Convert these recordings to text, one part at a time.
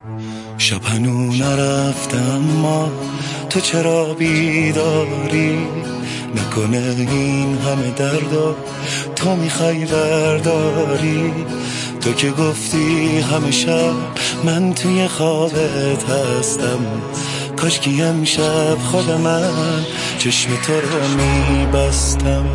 شب هنو نرفته اما تو چرا بیداری؟ نکنه این همه درد تو میخوای برداری؟ تو که گفتی همه شب من توی خوابت هستم، کاشکی امشب خود من چشم تو رو میبستم.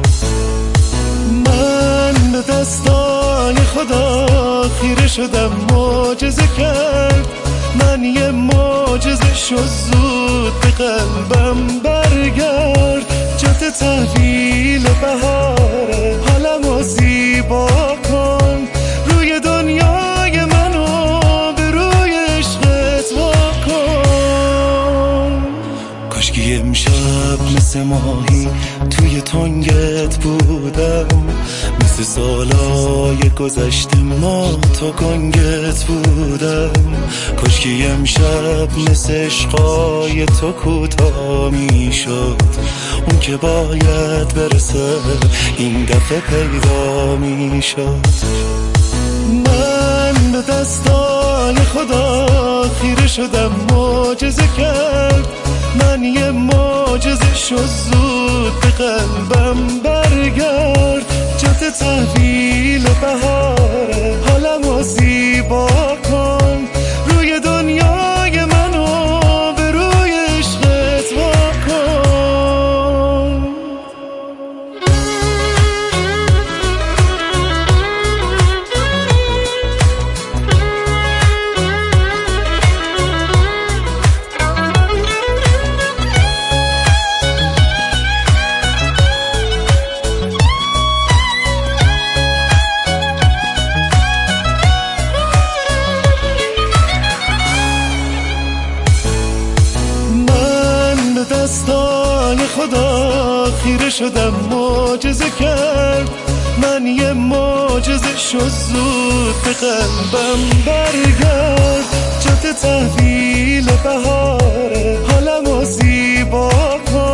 من به دستای خدا خیره شدم، معجزه کرد، من یه معجزه شو، زود به قلبم برگرد. جات تحویل بهاره، حالمو زیبا کن، روی دنیای منو به روی عشقت واکن. کاشکی امشب مثل ماهی توی تنگت بودم، مثل سالای گذشته ما تو گنگت بودم. کاشکی امشب مثل عشقای تو کوتاه میشد، اون که باید برسه این دفعه پیدا میشد. من به دستای خدا خیره شدم، معجزه کرد، من یه معجزه شو، زود به قلبم برگرد. جات تحویل بهاره، حالمو زیبا کن، روی دنیای منو به روی عشقت واکن. دستای خدا خیره شدم، معجزه کرد، من یه معجزه شو، زود به قلبم برگرد. جات تحویل بهاره، حالمو زیبا کن،